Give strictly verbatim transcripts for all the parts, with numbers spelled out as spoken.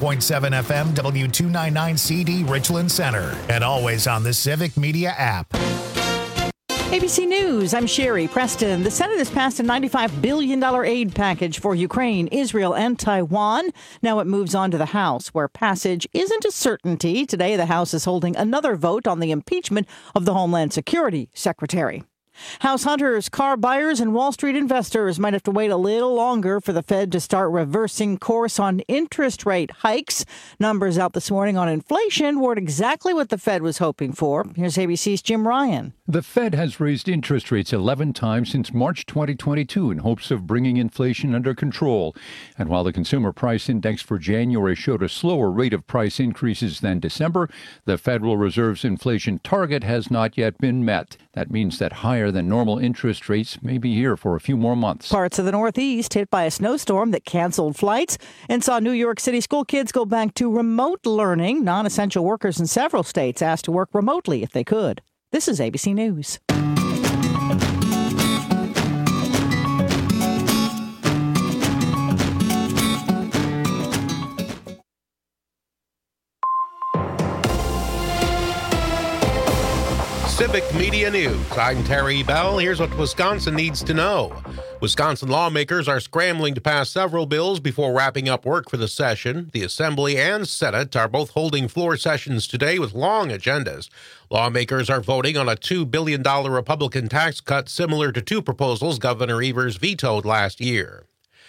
point seven F M, W two ninety-nine C D, Richland Center. And always on the Civic Media app. A B C News, I'm Sherry Preston. The Senate has passed a ninety-five billion dollars aid package for Ukraine, Israel, and Taiwan. Now it moves on to the House, where passage isn't a certainty. Today, the House is holding another vote on the impeachment of the Homeland Security Secretary. House hunters, car buyers, and Wall Street investors might have to wait a little longer for the Fed to start reversing course on interest rate hikes. Numbers out this morning on inflation weren't exactly what the Fed was hoping for. Here's A B C's Jim Ryan. The Fed has raised interest rates eleven times since March twenty twenty-two in hopes of bringing inflation under control. And while the Consumer Price Index for January showed a slower rate of price increases than December, the Federal Reserve's inflation target has not yet been met. That means that higher than normal interest rates may be here for a few more months. Parts of the Northeast hit by a snowstorm that canceled flights and saw New York City school kids go back to remote learning. Non-essential workers in several states asked to work remotely if they could. This is A B C News. Civic Media News. I'm Terry Bell. Here's what Wisconsin needs to know. Wisconsin lawmakers are scrambling to pass several bills before wrapping up work for the session. The Assembly and Senate are both holding floor sessions today with long agendas. Lawmakers are voting on a two billion dollars Republican tax cut similar to two proposals Governor Evers vetoed last year.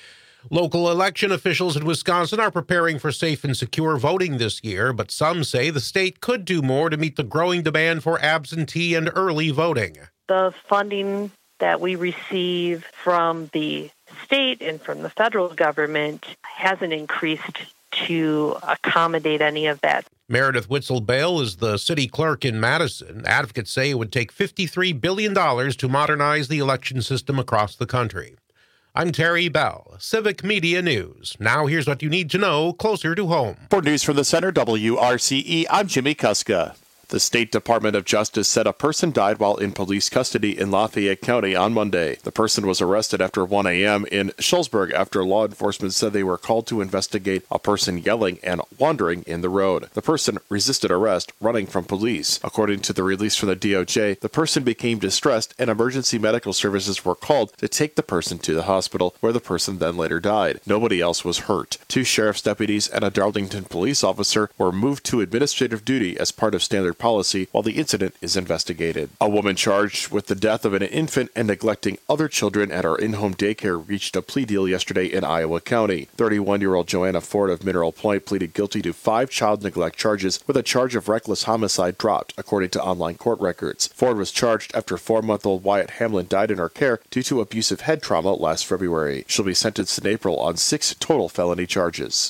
Local election officials in Wisconsin are preparing for safe and secure voting this year, but some say the state could do more to meet the growing demand for absentee and early voting. The funding that we receive from the state and from the federal government hasn't increased to accommodate any of that. Meredith Witzel-Bale is the city clerk in Madison. Advocates say it would take fifty-three billion dollars to modernize the election system across the country. I'm Terry Bell, Civic Media News. Now here's what you need to know closer to home. For News from the Center, W R C E, I'm Jimmy Kuska. The State Department of Justice said a person died while in police custody in Lafayette County on Monday. The person was arrested after one a.m. in Schulzburg after law enforcement said they were called to investigate a person yelling and wandering in the road. The person resisted arrest, running from police. According to the release from the D O J, the person became distressed and emergency medical services were called to take the person to the hospital, where the person then later died. Nobody else was hurt. Two sheriff's deputies and a Darlington police officer were moved to administrative duty as part of standard policy while the incident is investigated. A woman charged with the death of an infant and neglecting other children at her in-home daycare reached a plea deal yesterday in Iowa County. thirty-one-year-old Joanna Ford of Mineral Point pleaded guilty to five child neglect charges with a charge of reckless homicide dropped, according to online court records. Ford was charged after four-month-old Wyatt Hamlin died in her care due to abusive head trauma last February. She'll be sentenced in April on six total felony charges.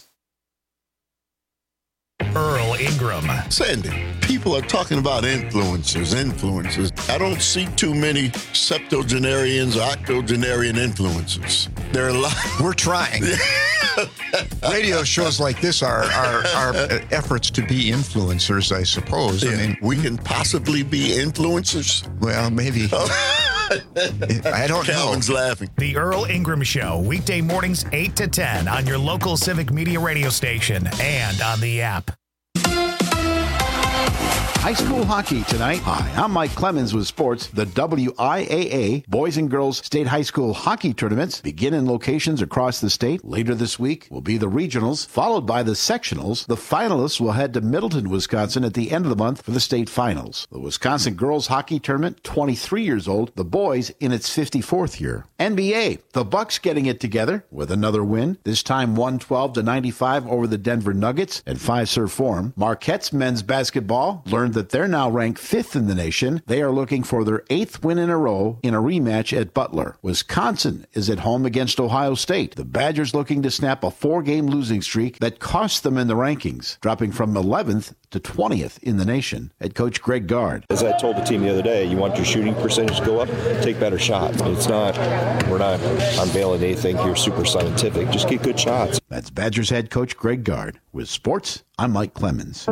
Earl Ingram. Sandy, people are talking about influencers, influencers. I don't see too many septuagenarians or octogenarian influencers. There are a lot. We're trying. Radio shows like this are, are, are efforts to be influencers, I suppose. Yeah. I mean, we can possibly be influencers. Well, maybe. I don't Calvin's know. laughing. The Earl Ingram Show, weekday mornings eight to ten on your local Civic Media radio station and on the app. High school hockey tonight. Hi, I'm Mike Clemens with sports. The W I A A Boys and Girls State High School Hockey Tournaments begin in locations across the state. Later this week will be the regionals, followed by the sectionals. The finalists will head to Middleton, Wisconsin at the end of the month for the state finals. The Wisconsin Girls Hockey Tournament, twenty-three years old. The boys in its fifty-fourth year. N B A, the Bucks getting it together with another win. This time one twelve to ninety-five over the Denver Nuggets at Fiserv Forum. Marquette's men's basketball learned that they're now ranked fifth in the nation. They are looking for their eighth win in a row in a rematch at Butler. Wisconsin is at home against Ohio State. The Badgers looking to snap a four-game losing streak that cost them in the rankings, dropping from eleventh to twentieth in the nation. Head coach Greg Gard. As I told the team the other day, you want your shooting percentage to go up, take better shots. It's not, we're not unveiling anything here super scientific. Just get good shots. That's Badgers head coach Greg Gard. With sports, I'm Mike Clemens.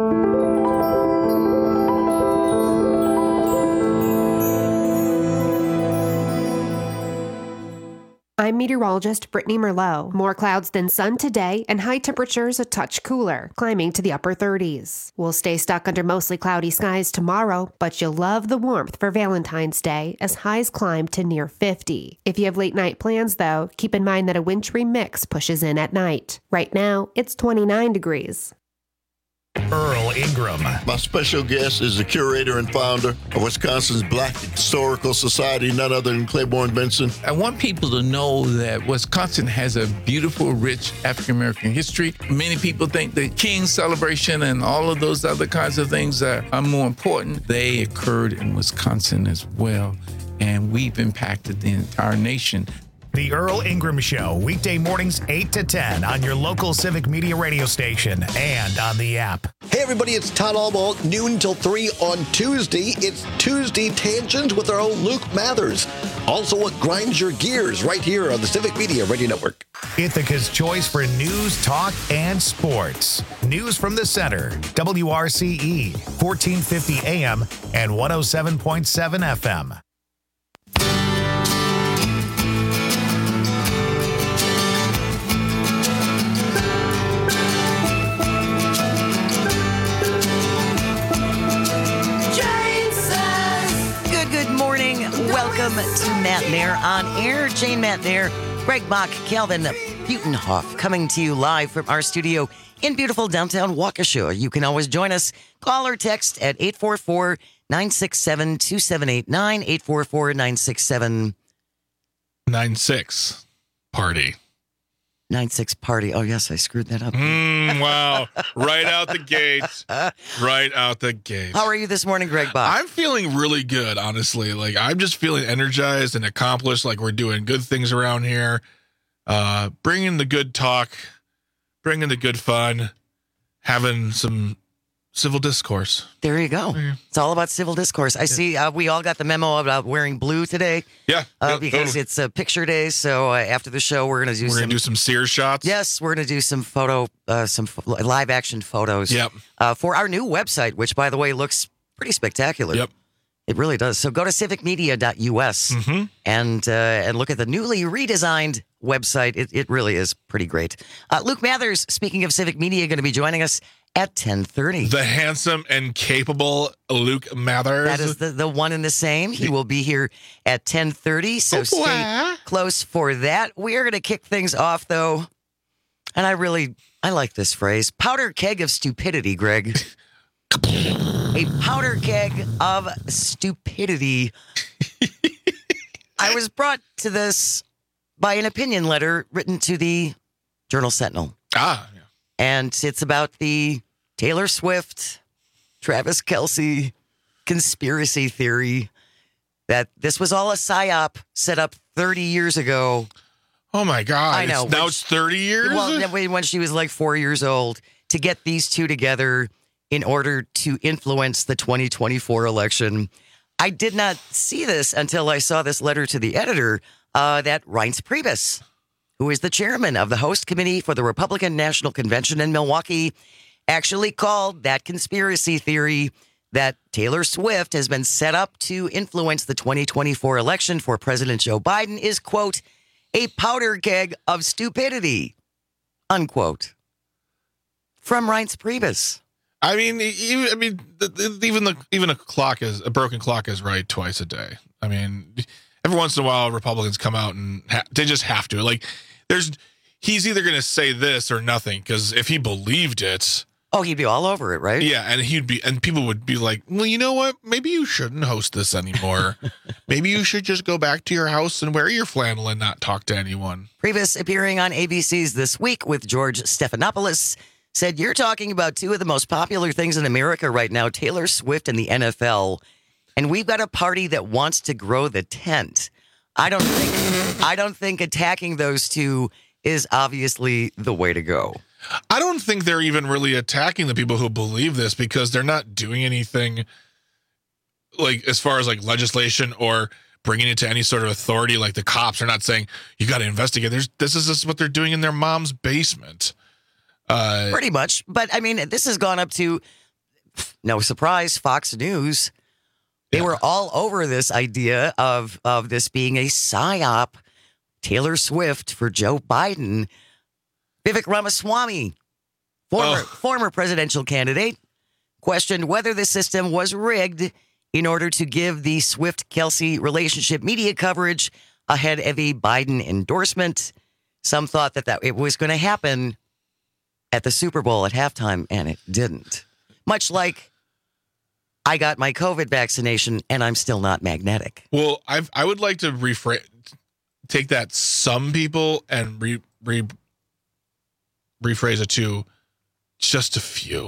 I'm meteorologist Brittany Merlot. More clouds than sun today and high temperatures a touch cooler, climbing to the upper thirties. We'll stay stuck under mostly cloudy skies tomorrow, but you'll love the warmth for Valentine's Day as highs climb to near fifty. If you have late night plans, though, keep in mind that a wintry mix pushes in at night. Right now, it's twenty-nine degrees. Earl Ingram. My special guest is the curator and founder of Wisconsin's Black Historical Society, none other than Claiborne Benson. I want people to know that Wisconsin has a beautiful, rich African-American history. Many people think the King celebration and all of those other kinds of things are, are more important. They occurred in Wisconsin as well, and we've impacted the entire nation. The Earl Ingram Show, weekday mornings eight to ten on your local Civic Media radio station and on the app. Hey everybody, it's Todd Almo, noon till three on Tuesday. It's Tuesday Tangent with our own Luke Mathers. Also what grinds your gears right here on the Civic Media Radio Network. Ithaca's choice for news, talk, and sports. News from the center, W R C E, fourteen fifty A M and one oh seven point seven F M. Welcome to Matt Nair on air. Jane Matt Nair, Greg Bach, Calvin Butenhoff, coming to you live from our studio in beautiful downtown Waukesha. You can always join us. Call or text at eight four four, nine six seven, two seven eight nine, eight four four, nine six seven nine six party. nine six party. Oh, yes, I screwed that up. Mm, wow. Right out the gate. Right out the gate. How are you this morning, Greg Bach? I'm feeling really good, honestly. Like, I'm just feeling energized and accomplished, like we're doing good things around here. Uh, bringing the good talk, bringing the good fun, having some civil discourse. There you go. Yeah. It's all about civil discourse. I yeah. see uh, we all got the memo about wearing blue today. Yeah. Uh, yeah because totally. it's a picture day. So uh, after the show, we're going to do we're some... We're going to do some Sears shots? Yes, we're going to do some photo, uh, some f- live action photos. Yep. Uh, for our new website, which, by the way, looks pretty spectacular. Yep. It really does. So go to civic media dot U S mm-hmm. and uh, and look at the newly redesigned website. It, it really is pretty great. Uh, Luke Mathers, speaking of Civic Media, going to be joining us at ten thirty. The handsome and capable Luke Mathers. That is the, the one and the same. He will be here at ten thirty, so stay close for that. We are going to kick things off, though, and I really, I like this phrase, powder keg of stupidity, Greg. A powder keg of stupidity. I was brought to this by an opinion letter written to the Journal Sentinel. Ah, yeah. And it's about the Taylor Swift, Travis Kelce conspiracy theory that this was all a psyop set up thirty years ago. Oh, my God. I know. It's, now it's thirty years? Well, when she was like four years old, to get these two together in order to influence the twenty twenty-four election. I did not see this until I saw this letter to the editor uh, that Reince Priebus, who is the chairman of the host committee for the Republican National Convention in Milwaukee, actually called that conspiracy theory that Taylor Swift has been set up to influence the twenty twenty-four election for President Joe Biden is, quote, a powder keg of stupidity, unquote. From Reince Priebus. I mean, even, I mean, even the even a clock is a broken clock is right twice a day. I mean, every once in a while, Republicans come out and ha- they just have to. Like, there's he's either going to say this or nothing, because if he believed it, oh, he'd be all over it, right? Yeah, and he'd be, and people would be like, well, you know what? Maybe you shouldn't host this anymore. Maybe you should just go back to your house and wear your flannel and not talk to anyone. Priebus, appearing on A B C's This Week with George Stephanopoulos, said, you're talking about two of the most popular things in America right now, Taylor Swift and the N F L, and we've got a party that wants to grow the tent. I don't think I don't think attacking those two is obviously the way to go. I don't think they're even really attacking the people who believe this, because they're not doing anything like as far as like legislation or bringing it to any sort of authority. Like the cops are not saying you got to investigate. There's this is just what they're doing in their mom's basement. Uh, Pretty much. But I mean, this has gone up to, no surprise, Fox News. They yeah. were all over this idea of, of this being a psyop Taylor Swift for Joe Biden. Vivek Ramaswamy, former, oh. former presidential candidate, questioned whether the system was rigged in order to give the Swift-Kelsey relationship media coverage ahead of a Biden endorsement. Some thought that, that it was going to happen at the Super Bowl at halftime, and it didn't. Much like I got my COVID vaccination, and I'm still not magnetic. Well, I've, I would like to rephrase, take that some people and re, re, rephrase it to just a few.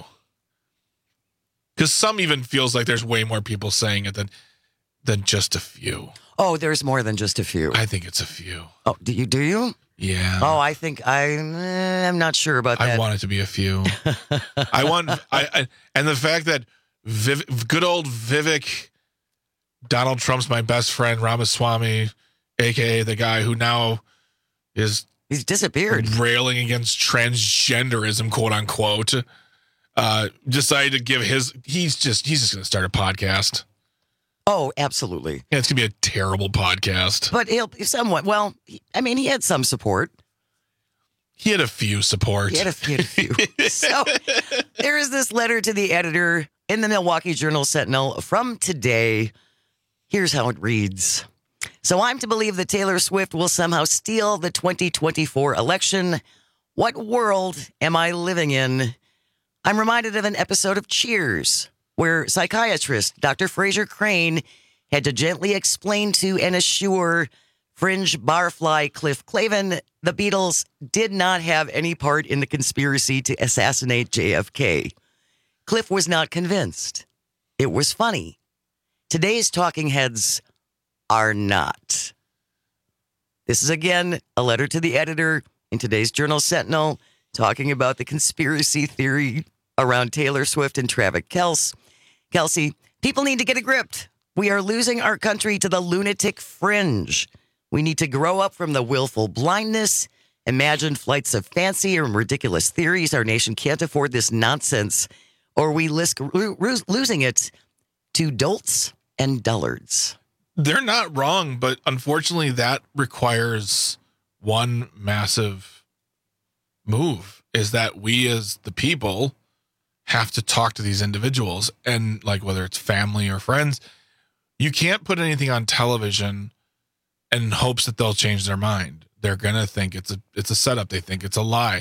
Because some even feels like there's way more people saying it than than just a few. Oh, there's more than just a few. I think it's a few. Oh, do you? Do you? Yeah. Oh, I think I. Eh, I'm not sure about that. I want it to be a few. I want, I, I, and the fact that Viv, good old Vivek, Donald Trump's my best friend, Ramaswamy, aka the guy who now is he's disappeared, railing against transgenderism, quote unquote. Uh, decided to give his. He's just. He's just going to start a podcast. Oh, absolutely. Yeah, it's going to be a terrible podcast. But he'll somewhat. Well, I mean, he had some support. He had a few support. He had a few. few. So there is this letter to the editor in the Milwaukee Journal Sentinel from today. Here's how it reads. So I'm to believe that Taylor Swift will somehow steal the twenty twenty-four election. What world am I living in? I'm reminded of an episode of Cheers, where psychiatrist Doctor Fraser Crane had to gently explain to and assure fringe barfly Cliff Clavin the Beatles did not have any part in the conspiracy to assassinate J F K. Cliff was not convinced. It was funny. Today's talking heads are not. This is, again, a letter to the editor in today's Journal Sentinel talking about the conspiracy theory around Taylor Swift and Travis Kelce. Kelsey, people need to get a grip. We are losing our country to the lunatic fringe. We need to grow up from the willful blindness, imagine flights of fancy and ridiculous theories. Our nation can't afford this nonsense, or we risk lo- losing it to dolts and dullards. They're not wrong, but unfortunately that requires one massive move, is that we as the people have to talk to these individuals, and like whether it's family or friends, you can't put anything on television in hopes that they'll change their mind. They're gonna think it's a it's a setup. They think it's a lie.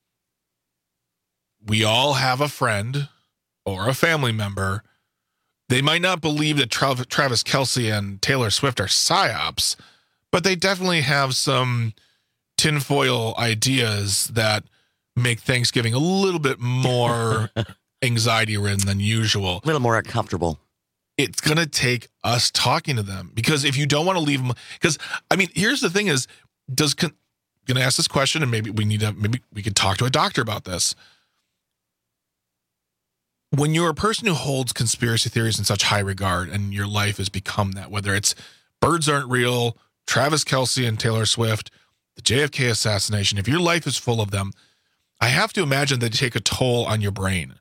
We all have a friend or a family member. They might not believe that Tra- Travis Kelce and Taylor Swift are psyops, but they definitely have some tinfoil ideas that make Thanksgiving a little bit more anxiety-ridden than usual. A little more uncomfortable. It's going to take us talking to them, because if you don't want to leave them, because, I mean, here's the thing is, does, con- going to ask this question, and maybe we need to, maybe we could talk to a doctor about this. When you're a person who holds conspiracy theories in such high regard, and your life has become that, whether it's birds aren't real, Travis Kelce and Taylor Swift, the J F K assassination, if your life is full of them, I have to imagine they take a toll on your brain.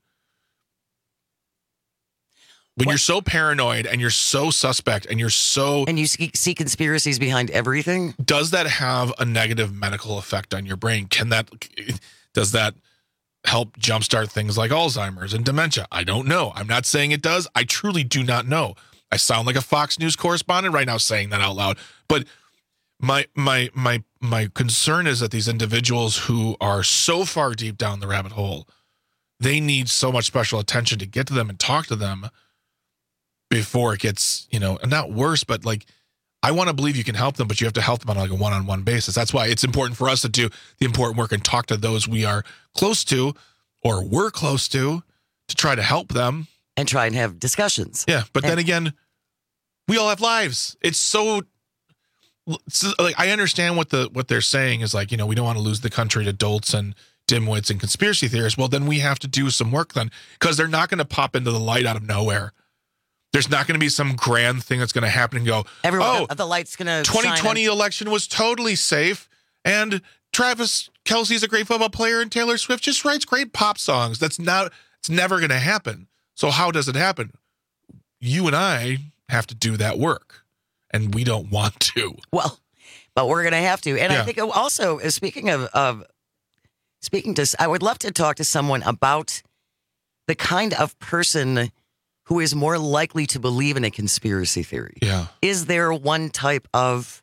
When what? You're so paranoid and you're so suspect and you're so... And you see, see conspiracies behind everything? Does that have a negative medical effect on your brain? Can that... Does that help jumpstart things like Alzheimer's and dementia? I don't know. I'm not saying it does. I truly do not know. I sound like a Fox News correspondent right now saying that out loud. But my my my my concern is that these individuals who are so far deep down the rabbit hole, they need so much special attention to get to them and talk to them before it gets, you know, not worse, but like, I want to believe you can help them, but you have to help them on like a one-on-one basis. That's why it's important for us to do the important work and talk to those we are close to or we're close to to try to help them. And try and have discussions. Yeah, but and- then again, we all have lives. It's so... So, like, I understand what the what they're saying is like, you know, we don't want to lose the country to dolts and dimwits and conspiracy theorists. Well, then we have to do some work then, because they're not going to pop into the light out of nowhere. There's not going to be some grand thing that's going to happen and go, Everyone, oh, the, the light's going to twenty twenty election was totally safe, and Travis Kelce's a great football player, and Taylor Swift just writes great pop songs. That's not, it's never going to happen. So how does it happen? You and I have to do that work. And we don't want to. Well, but we're going to have to. And Yeah. I think also, uh, speaking of, of speaking to, I would love to talk to someone about the kind of person who is more likely to believe in a conspiracy theory. Yeah. Is there one type of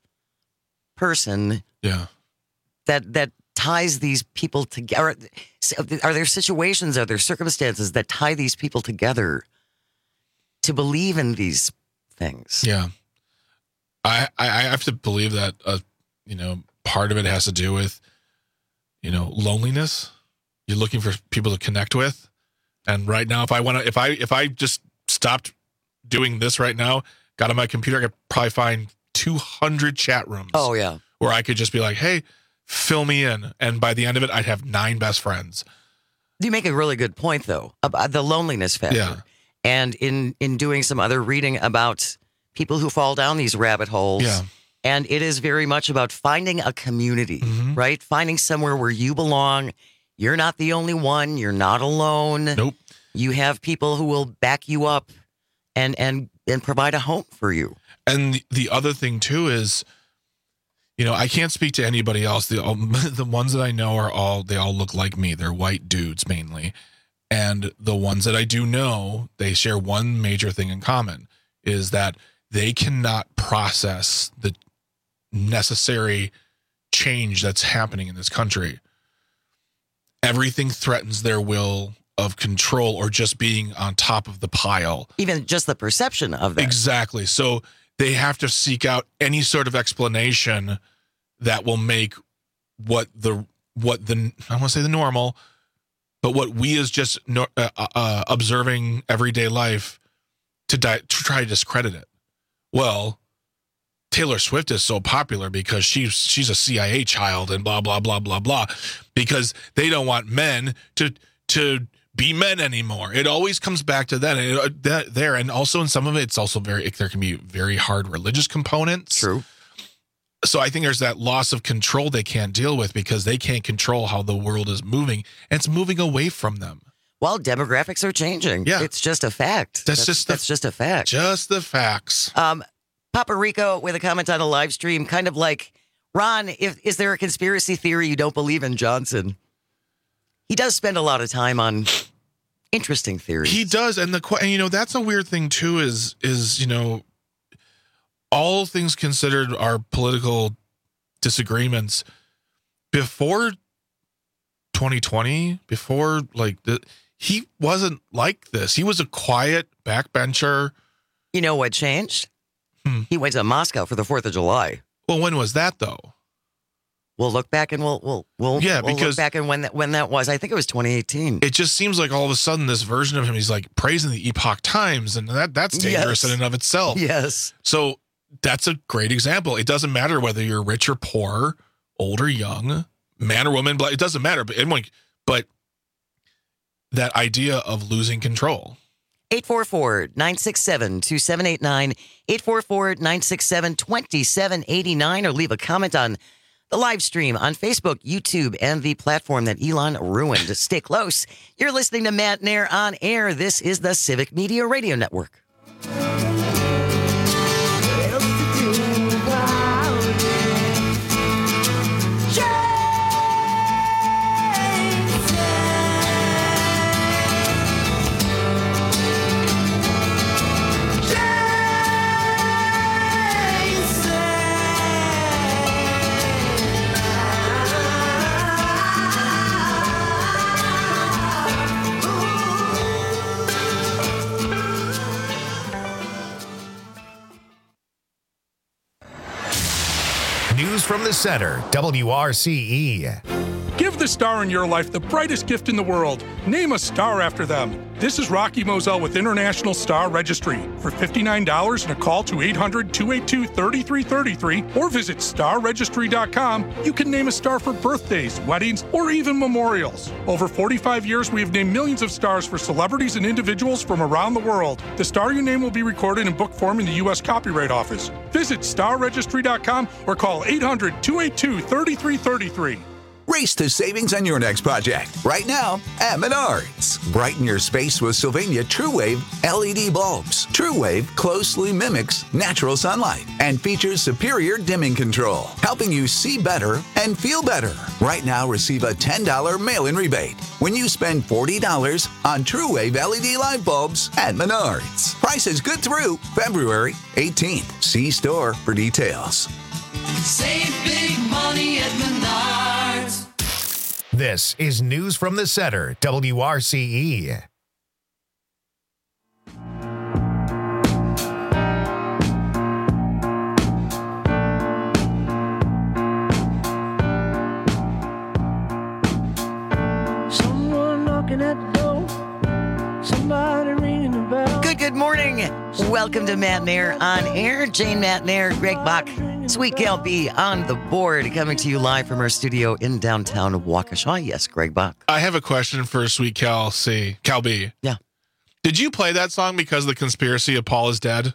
person Yeah. that that ties these people together? Are there situations, are there circumstances that tie these people together to believe in these things? Yeah. I, I I have to believe that, uh, you know, part of it has to do with, you know, loneliness. You're looking for people to connect with. And right now, if I want to, if I, if I just stopped doing this right now, got on my computer, I could probably find two hundred chat rooms. Oh, yeah. Where I could just be like, hey, fill me in. And by the end of it, I'd have nine best friends. You make a really good point, though, about the loneliness factor. Yeah. And in, in doing some other reading about people who fall down these rabbit holes. Yeah. And it is very much about finding a community, Mm-hmm. right? Finding somewhere where you belong. You're not the only one. You're not alone. Nope. You have people who will back you up and and and provide a home for you. And the, the other thing too is, you know, I can't speak to anybody else. The um, the ones that I know are all, they all look like me. They're white dudes mainly. And the ones that I do know, they share one major thing in common, is that they cannot process the necessary change that's happening in this country. Everything threatens their will of control or just being on top of the pile. Even just the perception of that. Exactly. So they have to seek out any sort of explanation that will make what the, what the, I want to say the normal, but what we as just no, uh, uh, observing everyday life to, di- to try to discredit it. Well, Taylor Swift is so popular because she's she's a C I A child and blah blah blah blah blah, because they don't want men to to be men anymore. It always comes back to that, and it, that there, and also in some of it, it's also very, there can be very hard religious components. True. So I think there's that loss of control they can't deal with because they can't control how the world is moving, and it's moving away from them. Well, demographics are changing. Yeah. It's just a fact. That's, that's just that's the, just a fact. Just the facts. Um, Papa Rico with a comment on a live stream, kind of like, Ron, if, is there a conspiracy theory you don't believe in Johnson? He does spend a lot of time on interesting theories. He does, and the and you know that's a weird thing too. Is is you know, all things considered, our political disagreements before twenty twenty, before like the, he wasn't like this. He was a quiet backbencher. You know what changed? Hmm. He went to Moscow for the Fourth of July. Well, when was that though? We'll look back and we'll we'll we'll yeah we'll because look back and when that when that was. I think it was twenty eighteen. It just seems like all of a sudden this version of him, he's like praising the Epoch Times, and that that's dangerous Yes. in and of itself. Yes. So that's a great example. It doesn't matter whether you're rich or poor, old or young, man or woman. It doesn't matter. But everyone, but that idea of losing control. eight four four, nine six seven, two seven eight nine, eight four four, nine six seven, two seven eight nine, or leave a comment on the live stream on Facebook, YouTube, and the platform that Elon ruined. Stay close. You're listening to Matt Nair on air. This is the Civic Media Radio Network. News from the center, W R C E. Give the star in your life the brightest gift in the world. Name a star after them. This is Rocky Moselle with International Star Registry. For fifty-nine dollars and a call to eight hundred, two eight two, three three three three or visit star registry dot com, you can name a star for birthdays, weddings, or even memorials. Over forty-five years, we have named millions of stars for celebrities and individuals from around the world. The star you name will be recorded in book form in the U S Copyright Office. Visit star registry dot com or call eight hundred, two eight two, three three three three. Race to savings on your next project right now at Menards. Brighten your space with Sylvania TrueWave L E D bulbs. TrueWave closely mimics natural sunlight and features superior dimming control, helping you see better and feel better. Right now, receive a ten dollars mail-in rebate when you spend forty dollars on TrueWave L E D light bulbs at Menards. Prices good through February eighteenth. See store for details. Save big money at Menards. This is News from the Center, W R C E. Someone knocking at the door. Somebody ringing the bell. Good, good morning. Welcome to Matt Nair on air. Jane Matt Nair, Greg Bach, Sweet Gal B on the board, coming to you live from our studio in downtown Waukesha. Yes, Greg Bach. I have a question for Sweet Cal C. Cal B. Yeah. Did you play that song because of the conspiracy of Paul is dead?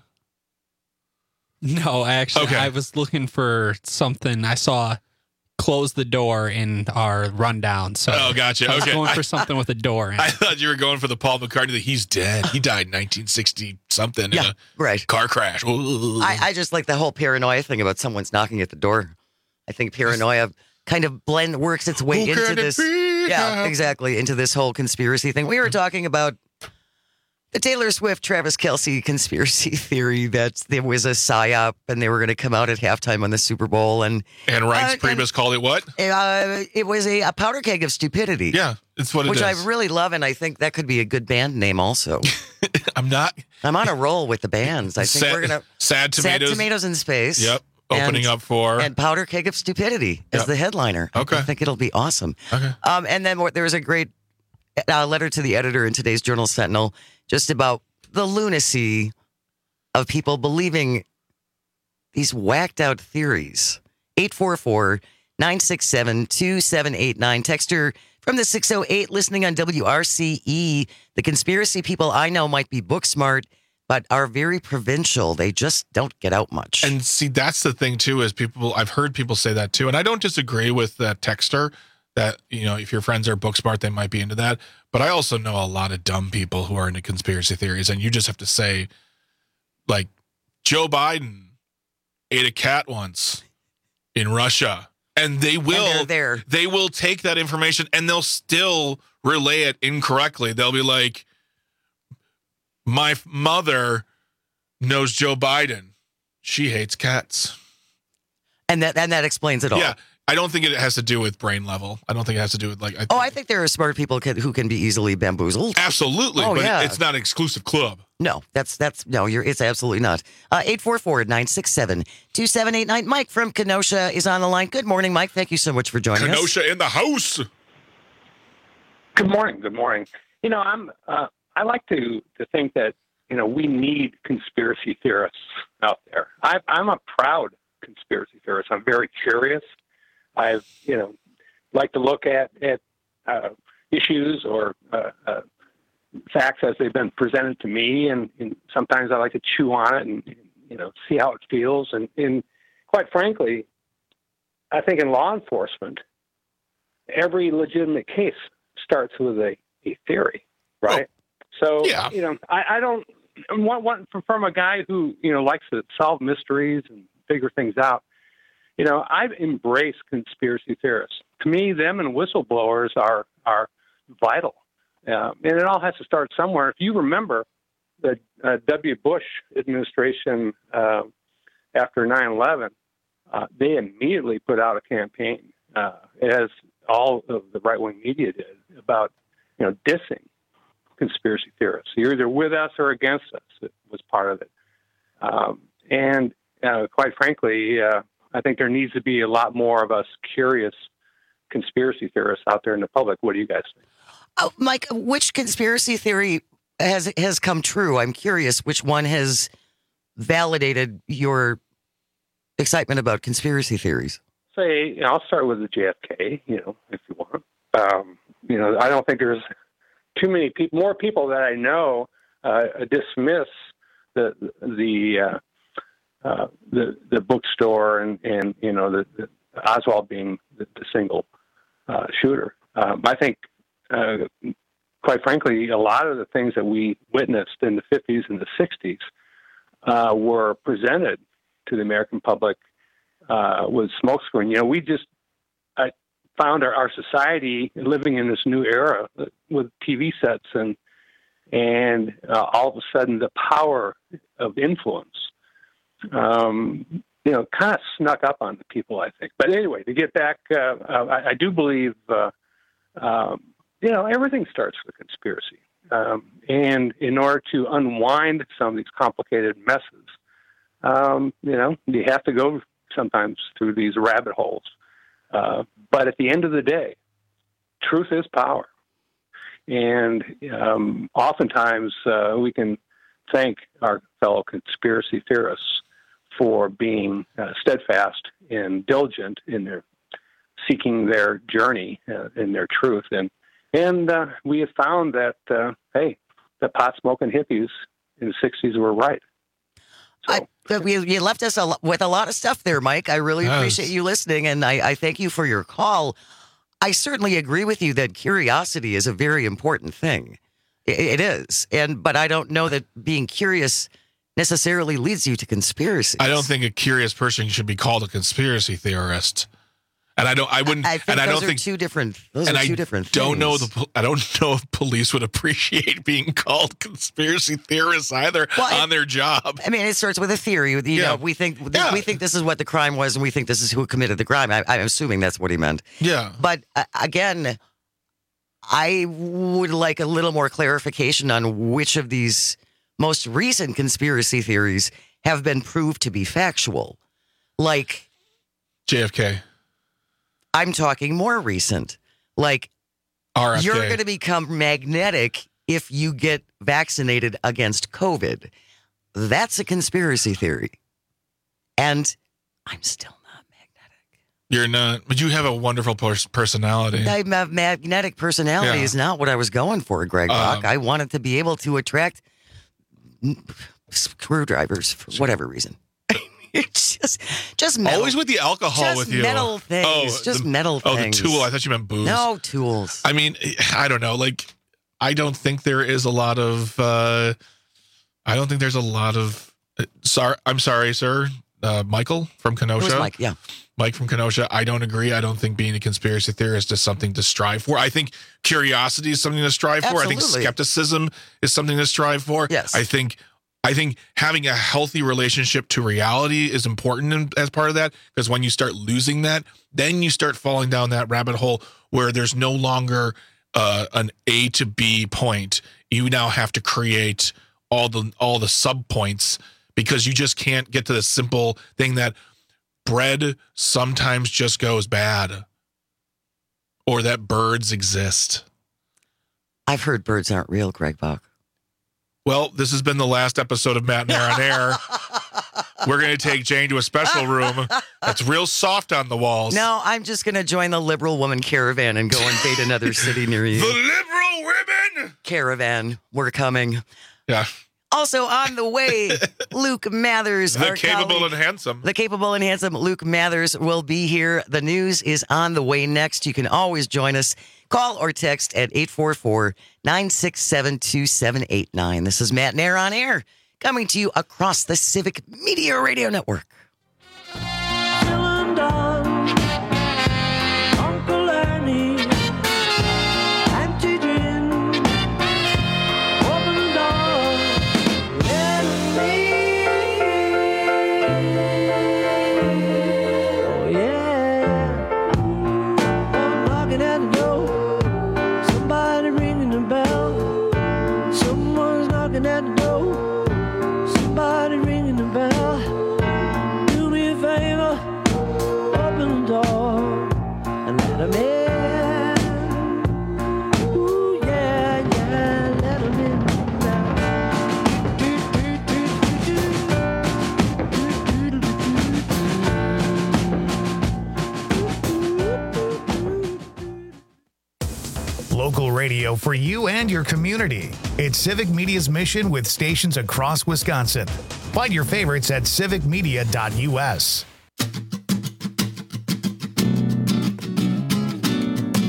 No, actually, Okay. I was looking for something. I saw close the door in our rundown. So Oh, gotcha. I was Okay. going for I- something with a door in it. I thought you were going for the Paul McCartney that he's dead. He died in nineteen sixty something Yeah, in a right. car crash. I, I just like the whole paranoia thing about someone's knocking at the door. I think paranoia kind of blend works its way Who into can it this. be? Yeah, exactly. Into this whole conspiracy thing. We were talking about the Taylor Swift, Travis Kelce conspiracy theory that there was a psyop and they were going to come out at halftime on the Super Bowl. And And Reince uh, Priebus called it what? Uh, it was a, a powder keg of stupidity. Yeah, it's what it which is. I really love, and I think that could be a good band name also. I'm not. I'm on a roll with the bands. I think Sad- we're gonna Sad Tomatoes. Sad Tomatoes in Space. Yep. Opening and, up for and Powder Keg of Stupidity as Yep. the headliner. Okay. I think it'll be awesome. Okay. Um, and then more, there was a great uh, letter to the editor in today's Journal Sentinel just about the lunacy of people believing these whacked out theories. eight four four, nine six seven, two seven eight nine. Texter from the six oh eight listening on W R C E. The conspiracy people I know might be book smart, but are very provincial. They just don't get out much. And see, that's the thing too, is people, I've heard people say that too. And I don't disagree with that texter that, you know, if your friends are book smart, they might be into that. But I also know a lot of dumb people who are into conspiracy theories. And you just have to say, like, Joe Biden ate a cat once in Russia. And they will, And they're there. they will take that information and they'll still relay it incorrectly. They'll be like, my f- mother knows Joe Biden. She hates cats. And that and that explains it all. Yeah. I don't think it has to do with brain level. I don't think it has to do with like. I Oh, I think there are smart people can, who can be easily bamboozled. Absolutely. Oh, but yeah. it's not an exclusive club. No, that's that's no. You're it's absolutely not. Uh, eight four four nine six seven two seven eight nine. Mike from Kenosha is on the line. Good morning, Mike. Thank you so much for joining us. Kenosha in the house. Good morning. Good morning. You know, I'm. Uh, I like to to think that you know we need conspiracy theorists out there. I, I'm a proud conspiracy theorist. I'm very curious. I've you know like to look at at uh, issues or uh, uh, facts as they've been presented to me, and, and sometimes I like to chew on it and, and you know see how it feels. And, and quite frankly, I think in law enforcement, every legitimate case starts with a, a theory, right? So, yeah. you know, I, I don't want, want from a guy who, you know, likes to solve mysteries and figure things out. You know, I've embraced conspiracy theorists. To me, them and whistleblowers are, are vital. Uh, and it all has to start somewhere. If you remember the uh, W. Bush administration uh, after nine eleven, uh, they immediately put out a campaign, uh, as all of the right-wing media did, about, you know, dissing conspiracy theorists. You're either with us or against us. It was part of it. Um, and uh, quite frankly, uh, I think there needs to be a lot more of us curious conspiracy theorists out there in the public. What do you guys think? Oh, Mike, which conspiracy theory has has come true? I'm curious which one has validated your excitement about conspiracy theories. Say, you know, I'll start with the J F K, you know, if you want. Um, you know, I don't think there's too many people, more people that I know uh, dismiss the the uh, uh, the the bookstore and, and you know the, the Oswald being the, the single uh, shooter. Um, I think, uh, quite frankly, a lot of the things that we witnessed in the fifties and the sixties uh, were presented to the American public uh, with smokescreen. You know, we just I found our, our society living in this new era with T V sets and and uh, all of a sudden the power of influence, um, you know, kind of snuck up on the people, I think. But anyway, to get back, uh, uh, I, I do believe, uh, um, you know, everything starts with a conspiracy. Um, and in order to unwind some of these complicated messes, um, you know, you have to go sometimes through these rabbit holes. Uh, but at the end of the day, truth is power. And um, oftentimes uh, we can thank our fellow conspiracy theorists for being uh, steadfast and diligent in their seeking their journey uh, in their truth. And and uh, we have found that, uh, hey, the pot-smoking hippies in the sixties were right. I, but you, you left us a, lo- with a lot of stuff there, Mike. I really yes. appreciate you listening, and I, I thank you for your call. I certainly agree with you that curiosity is a very important thing. It, it is, and but I don't know that being curious necessarily leads you to conspiracy. I don't think a curious person should be called a conspiracy theorist. And I don't. I wouldn't. I think and I those don't are think two different. Those and are two I different. Don't things. know the. I don't know if police would appreciate being called conspiracy theorists either well, on their job. I mean, it starts with a theory. You Yeah. know, we think Yeah. we think this is what the crime was, and we think this is who committed the crime. I, I'm assuming that's what he meant. Yeah. But uh, again, I would like a little more clarification on which of these most recent conspiracy theories have been proved to be factual. Like J F K. I'm talking more recent. Like R F K. You're going to become magnetic if you get vaccinated against COVID. That's a conspiracy theory. And I'm still not magnetic. You're not, but you have a wonderful pers- personality. I have magnetic personality Yeah. is not what I was going for, Greg Bach. Um, I wanted to be able to attract screwdrivers for whatever reason. It's just, just metal. Always with the alcohol just with you. metal things. Oh, just the, metal oh, things. Oh, the tool. I thought you meant booze. No tools. I mean, I don't know. Like, I don't think there is a lot of. Uh, I don't think there's a lot of. Uh, sorry, I'm sorry, sir. Uh, Michael from Kenosha. It was Mike, yeah. Mike from Kenosha. I don't agree. I don't think being a conspiracy theorist is something to strive for. I think curiosity is something to strive for. I think Absolutely. skepticism is something to strive for. Yes. I think. I think having a healthy relationship to reality is important in, as part of that, because when you start losing that, then you start falling down that rabbit hole where there's no longer uh, an A to B point. You now have to create all the all the sub points because you just can't get to the simple thing that bread sometimes just goes bad, or that birds exist. I've heard birds aren't real, Greg Bach. Well, this has been the last episode of Matt and Air on Air. We're going to take Jane to a special room that's real soft on the walls. No, I'm just going to join the liberal woman caravan and go invade another city near you. The liberal women caravan, we're coming. Yeah. Also on the way, Luke Mathers. The our capable colleague, and handsome. The capable and handsome Luke Mathers will be here. The news is on the way next. You can always join us. Call or text at eight four four, nine six seven, two seven eight nine. This is Matt and Air on Air, coming to you across the Civic Media Radio Network. Uncle Ernie, Auntie Jim, open the door, let me in. Oh yeah, I'm knocking at the door, somebody ringing the bell, someone's knocking at the door, somebody ringing the bell. Do me a favor, open the door and let 'em in. Ooh, yeah, yeah, let 'em in now. Local radio for you and your community. It's Civic Media's mission with stations across Wisconsin. Find your favorites at civic media dot u s.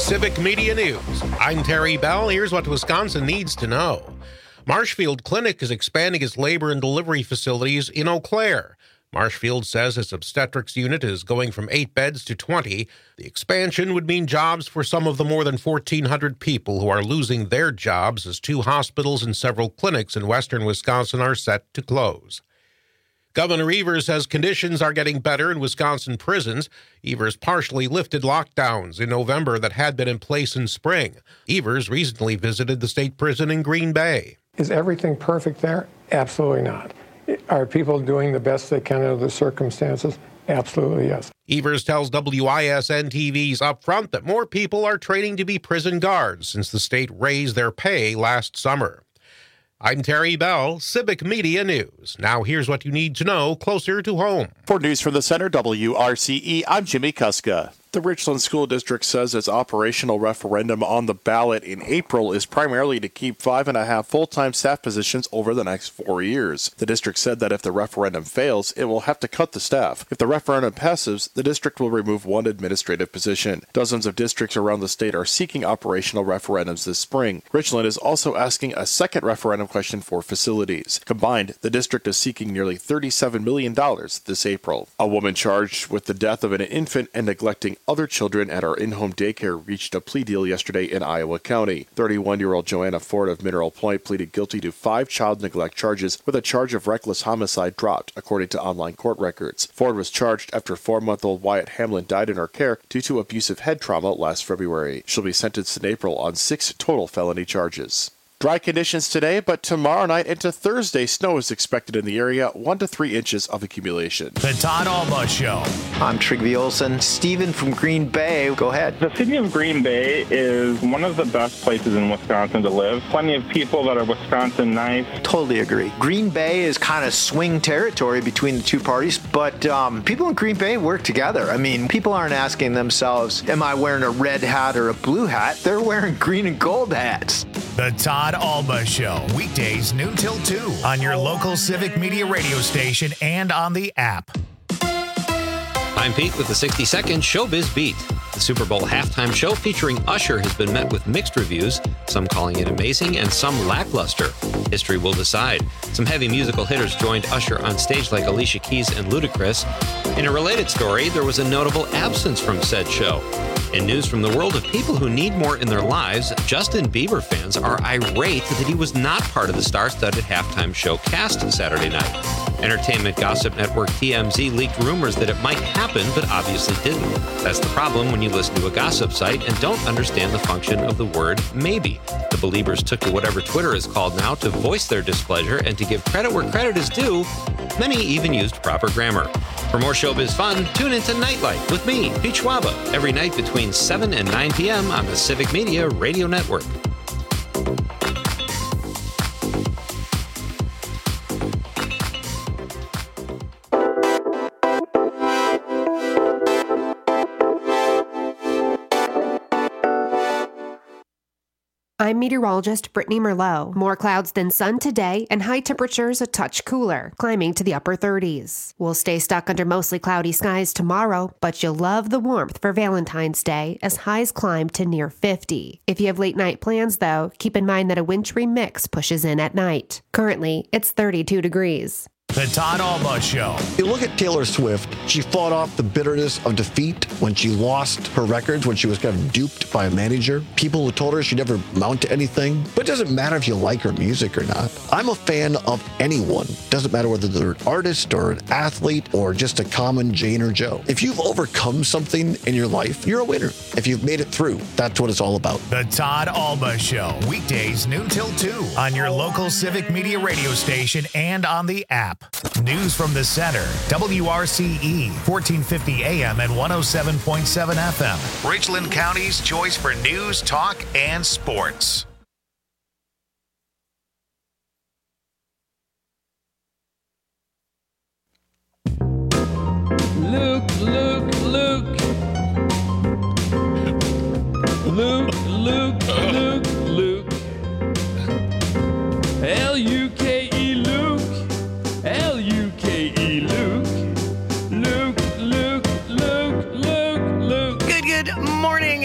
Civic Media News. I'm Terry Bell. Here's what Wisconsin needs to know. Marshfield Clinic is expanding its labor and delivery facilities in Eau Claire. Marshfield says its obstetrics unit is going from eight beds to twenty. The expansion would mean jobs for some of the more than fourteen hundred people who are losing their jobs as two hospitals and several clinics in western Wisconsin are set to close. Governor Evers says conditions are getting better in Wisconsin prisons. Evers partially lifted lockdowns in November that had been in place in spring. Evers recently visited the state prison in Green Bay. Is everything perfect there? Absolutely not. Are people doing the best they can under the circumstances? Absolutely, yes. Evers tells W I S N T V's Upfront that more people are training to be prison guards since the state raised their pay last summer. I'm Terry Bell, Civic Media News. Now here's what you need to know closer to home. For News from the Center, W R C E, I'm Jimmy Kuska. The Richland School District says its operational referendum on the ballot in April is primarily to keep five and a half full-time staff positions over the next four years. The district said that if the referendum fails, it will have to cut the staff. If the referendum passes, the district will remove one administrative position. Dozens of districts around the state are seeking operational referendums this spring. Richland is also asking a second referendum question for facilities. Combined, the district is seeking nearly thirty-seven million dollars this April. A woman charged with the death of an infant and neglecting other children at our in-home daycare reached a plea deal yesterday in Iowa County. thirty-one-year-old Joanna Ford of Mineral Point pleaded guilty to five child neglect charges with a charge of reckless homicide dropped, according to online court records. Ford was charged after four-month-old Wyatt Hamlin died in her care due to abusive head trauma last February. She'll be sentenced in April on six total felony charges. Dry conditions today, but tomorrow night into Thursday, snow is expected in the area, one to three inches of accumulation. The Todd Alba Show. I'm Trigby Olson. Stephen from Green Bay, go ahead. The city of Green Bay is one of the best places in Wisconsin to live. Plenty of people that are Wisconsin nice. Totally agree. Green Bay is kind of swing territory between the two parties, but um, people in Green Bay work together. I mean, people aren't asking themselves, am I wearing a red hat or a blue hat? They're wearing green and gold hats. The Todd Alba Show, weekdays noon till two on your local Civic Media radio station and on the app. I'm Pete with the sixty second Showbiz Beat. The Super Bowl halftime show featuring Usher has been met with mixed reviews, some calling it amazing and some lackluster. History will decide. Some heavy musical hitters joined Usher on stage like Alicia Keys and Ludacris. In a related story, there was a notable absence from said show. In news from the world of people who need more in their lives, Justin Bieber fans are irate that he was not part of the star-studded halftime show cast Saturday night. Entertainment gossip network T M Z leaked rumors that it might happen, but obviously didn't. That's the problem when you listen to a gossip site and don't understand the function of the word maybe. The Beliebers took to whatever Twitter is called now to voice their displeasure and to give credit where credit is due. Many even used proper grammar. For more showbiz fun, tune into Nightlight with me, Pete Schwaba, every night between seven and nine p.m. on the Civic Media Radio Network. I'm meteorologist Brittany Merlot. More clouds than sun today and high temperatures a touch cooler, climbing to the upper thirties. We'll stay stuck under mostly cloudy skies tomorrow, but you'll love the warmth for Valentine's Day as highs climb to near fifty. If you have late night plans, though, keep in mind that a wintry mix pushes in at night. Currently, it's thirty-two degrees. The Todd Alba Show. You look at Taylor Swift. She fought off the bitterness of defeat when she lost her records, when she was kind of duped by a manager. People who told her she'd never amount to anything. But it doesn't matter if you like her music or not. I'm a fan of anyone. Doesn't matter whether they're an artist or an athlete or just a common Jane or Joe. If you've overcome something in your life, you're a winner. If you've made it through, that's what it's all about. The Todd Alba Show, weekdays noon till two on your local Civic Media radio station and on the app. News from the center, W R C E, fourteen fifty A M and one oh seven point seven F M. Richland County's choice for news, talk, and sports. Luke, Luke, Luke. Luke, Luke, Luke, Luke. L U K E Luke. L U K E Luke. Luke, Luke, Luke, Luke, Luke. Good, good morning and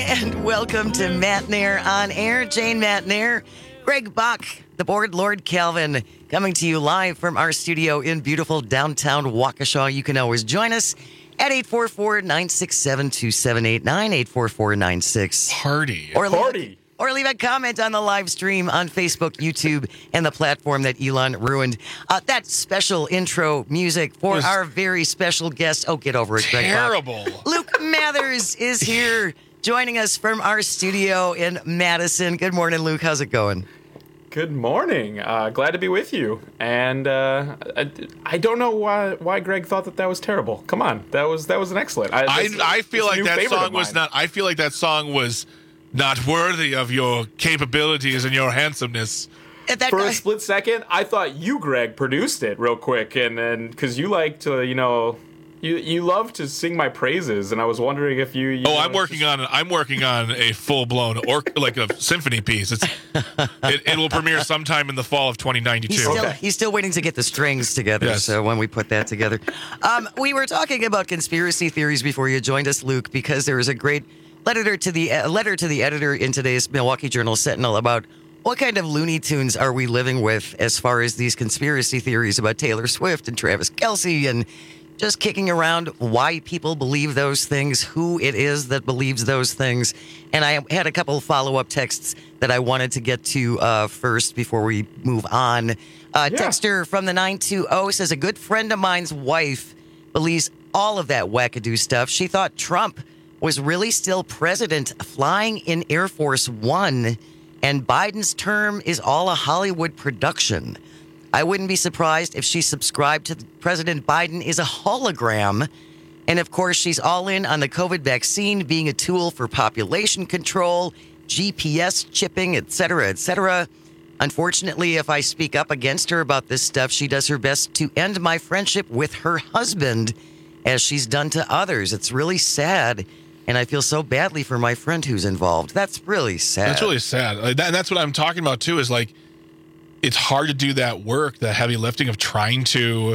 welcome to Matt Nair on Air. Jane Matt Nair, Greg Bach, the board Lord Calvin, coming to you live from our studio in beautiful downtown Waukesha. You can always join us at eight four four, nine six seven, two seven eight nine, eight four four nine six. Party. Or Party. Or leave a comment on the live stream on Facebook, YouTube, and the platform that Elon ruined. Uh, that special intro music for Was our very special guest. Oh, get over it, Greg Bach. Terrible. Luke Mathers is here joining us from our studio in Madison. Good morning, Luke. How's it going? Good morning. Uh, glad to be with you. And uh, I, I don't know why why Greg thought that that was terrible. Come on, that was that was an excellent. I, I, this, I feel this like new that favorite song of was mine. not. I feel like that song was not worthy of your capabilities and your handsomeness. For a split second, I thought you, Greg, produced it real quick, and then because you like to, you know, you you love to sing my praises, and I was wondering if you. you Oh, know, I'm working on. I'm working on a full blown or like a symphony piece. It's it, it will premiere sometime in the fall of twenty ninety-two. He's still, he's still waiting to get the strings together, Yes. so when we put that together. Um, we were talking about conspiracy theories before you joined us, Luke, because there was a great letter to the uh, letter to the editor in today's Milwaukee Journal Sentinel about what kind of Looney Tunes are we living with as far as these conspiracy theories about Taylor Swift and Travis Kelce and just kicking around why people believe those things, who it is that believes those things. And I had a couple of follow-up texts that I wanted to get to uh, first before we move on. Uh, Texter from the nine two zero says, a good friend of mine's wife believes all of that wackadoo stuff. She thought Trump was really still president flying in Air Force One, and Biden's term is all a Hollywood production. I wouldn't be surprised if she subscribed to President Biden is a hologram. And of course, she's all in on the COVID vaccine being a tool for population control, G P S chipping, et cetera, et cetera. Unfortunately, if I speak up against her about this stuff, she does her best to end my friendship with her husband, as she's done to others. It's really sad. And I feel so badly for my friend who's involved. That's really sad. That's really sad. Like that, and that's what I'm talking about too. Is like, it's hard to do that work, the heavy lifting of trying to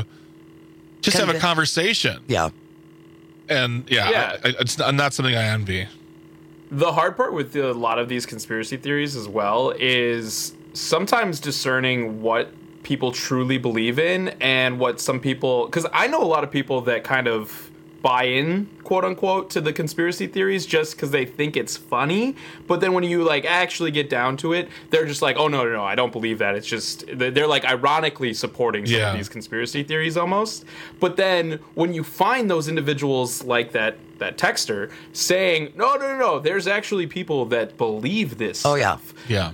just have a conversation. Yeah. And yeah, Yeah. I, it's not, not something I envy. The hard part with a lot of these conspiracy theories as well is sometimes discerning what people truly believe in and what some people, because I know a lot of people that kind of buy in, quote unquote, to the conspiracy theories just because they think it's funny. But then when you like actually get down to it, they're just like, oh, no, no, no, I don't believe that. It's just, they're like ironically supporting some Yeah. of these conspiracy theories almost. But then when you find those individuals like that, that texter saying, no, no, no, no, there's actually people that believe this. Oh, yeah. Yeah.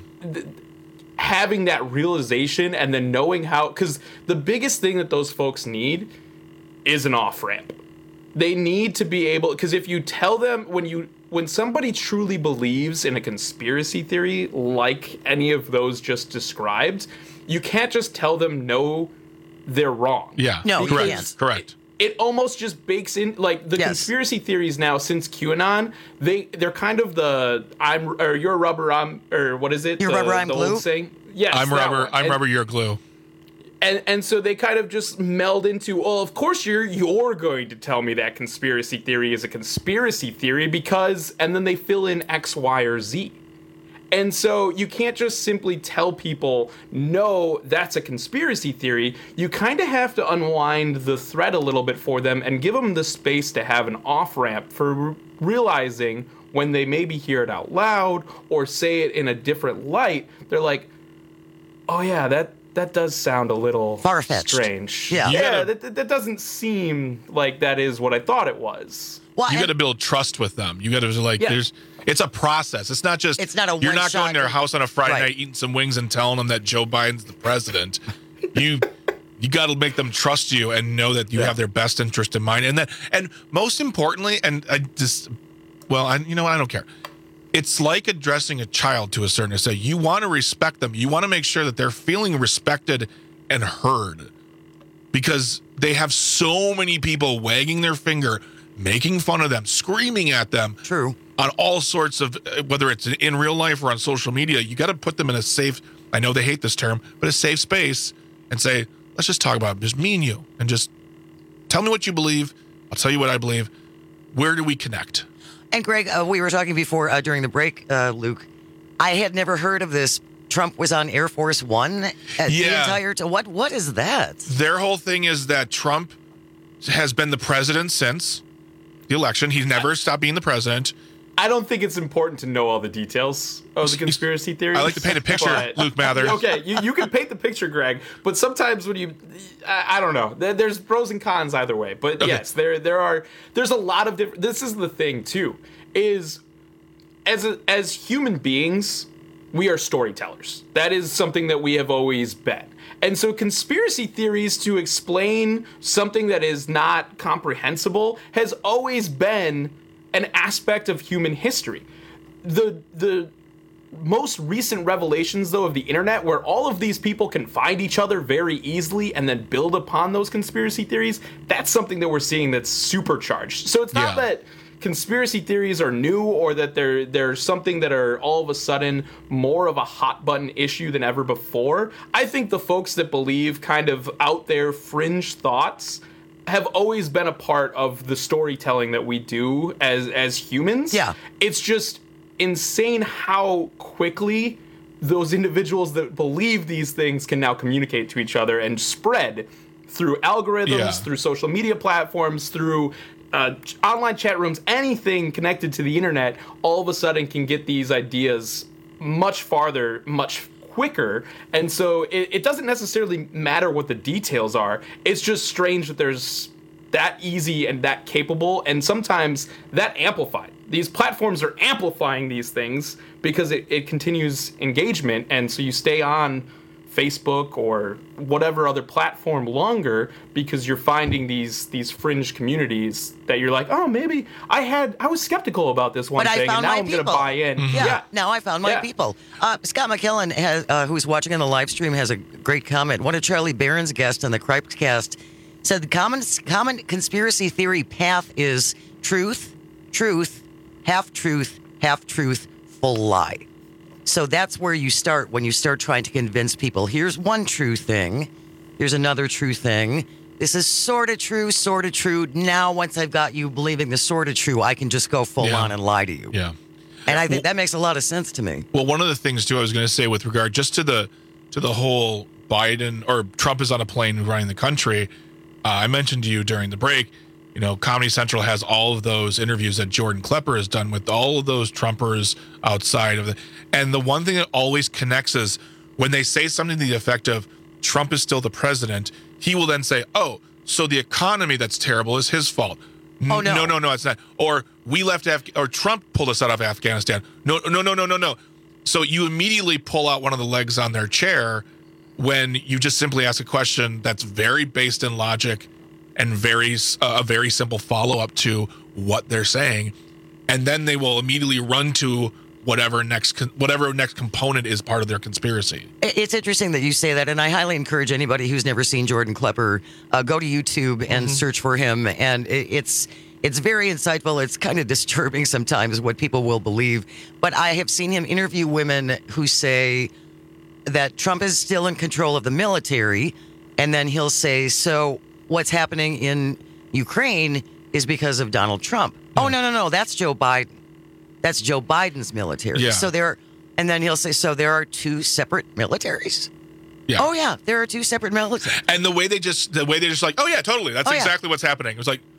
Having that realization and then knowing how, because the biggest thing that those folks need is an off ramp. They need to be able, because if you tell them, when you when somebody truly believes in a conspiracy theory like any of those just described, you can't just tell them no, they're wrong. Yeah. No, you correct. can't. Correct. It almost just bakes in, like the Yes. conspiracy theories now since QAnon. They they're kind of the I'm or you're rubber I'm or what is it? You're the, rubber, I'm the glue? Old saying. Yes, I'm that rubber. one. I'm And- rubber. You're glue. And and so they kind of just meld into, oh, of course you're you're going to tell me that conspiracy theory is a conspiracy theory because, and then they fill in X, Y, or Z. And so you can't just simply tell people, no, that's a conspiracy theory. You kind of have to unwind the thread a little bit for them and give them the space to have an off-ramp for re- realizing when they maybe hear it out loud or say it in a different light, they're like, oh yeah, that that does sound a little Far-fetched. strange. Yeah. Yeah, gotta- that, that- that doesn't seem like that is what I thought it was. Well, You and- got to build trust with them. You got to like, Yeah. there's, it's a process. It's not just, It's not a you're not one-shot- going to their house on a Friday Right. night eating some wings and telling them that Joe Biden's the president. you, you got to make them trust you and know that you have their best interest in mind. And that, and most importantly, and I just, well, I, you know what? I don't care. It's like addressing a child to a certain extent. You want to respect them. You want to make sure that they're feeling respected and heard, because they have so many people wagging their finger, making fun of them, screaming at them. True. On all sorts of, whether it's in real life or on social media, you got to put them in a safe, I know they hate this term, but a safe space and say, let's just talk about it, just me and you, and just tell me what you believe. I'll tell you what I believe. Where do we connect? And Greg, uh, we were talking before uh, during the break, uh, Luke. I had never heard of this. Trump was on Air Force One at the Yeah. entire time. What What is that? Their whole thing is that Trump has been the president since the election. He's never stopped being the president. I don't think it's important to know all the details of the conspiracy theories. I like to paint a picture, but- Luke Mather. Okay, you, you can paint the picture, Greg, but sometimes when you, I, I don't know, there, there's pros and cons either way. But Okay. yes, there there are, there's a lot of different, this is the thing too, is as a, as human beings, we are storytellers. That is something that we have always been. And so conspiracy theories to explain something that is not comprehensible has always been an aspect of human history. The the most recent revelations, though, of the internet, where all of these people can find each other very easily and then build upon those conspiracy theories, that's something that we're seeing that's supercharged. So it's not Yeah. that conspiracy theories are new or that they're they're something that are all of a sudden more of a hot button issue than ever before. I think the folks that believe kind of out there fringe thoughts have always been a part of the storytelling that we do as as humans. Yeah. It's just insane how quickly those individuals that believe these things can now communicate to each other and spread through algorithms, Yeah. through social media platforms, through uh, ch- online chat rooms, anything connected to the internet, all of a sudden can get these ideas much farther, much quicker. And so it, it doesn't necessarily matter what the details are. It's just strange that there's that easy and that capable, and sometimes that amplified. These platforms are amplifying these things because it, it continues engagement, and so you stay on Facebook or whatever other platform longer because you're finding these these fringe communities that you're like, oh, maybe I had I was skeptical about this one But I thing, and found now my I'm gonna people. buy in. Yeah, now I found my Yeah. people. Uh, Scott McKillen, has, uh, who's watching on the live stream, has a great comment. One of Charlie Barron's guests on the Cripecast said the common, common conspiracy theory path is truth, truth, half truth, half truth, full lie. So that's where you start when you start trying to convince people. Here's one true thing. Here's another true thing. This is sort of true, sort of true. Now, once I've got you believing the sort of true, I can just go full Yeah. on and lie to you. Yeah. And I think that makes a lot of sense to me. Well, one of the things too I was going to say with regard just to the to the whole Biden or Trump is on a plane running the country. Uh, I mentioned to you during the break, you know, Comedy Central has all of those interviews that Jordan Klepper has done with all of those Trumpers outside of the. And the one thing that always connects is when they say something to the effect of Trump is still the president, he will then say, "Oh, so the economy that's terrible is his fault." N- Oh, no. no, no, no, it's not. Or we left Af- or Trump pulled us out of Afghanistan. No, no, no, no, no, no. So you immediately pull out one of the legs on their chair when you just simply ask a question that's very based in logic and very uh, a very simple follow-up to what they're saying, and then they will immediately run to whatever next con- whatever next component is part of their conspiracy. It's interesting that you say that, and I highly encourage anybody who's never seen Jordan Klepper, uh, go to YouTube and search for him. And it, it's it's very insightful. It's kind of disturbing sometimes what people will believe. But I have seen him interview women who say that Trump is still in control of the military, and then he'll say, "So what's happening in Ukraine is because of Donald Trump." Oh no no no, that's Joe Biden. That's Joe Biden's military. Yeah. So there, and then he'll say, so there are two separate militaries. Yeah. Oh yeah, there are two separate militaries. And the way they just the way they're just like, "Oh yeah, totally. That's Oh, yeah. exactly what's happening." It was like,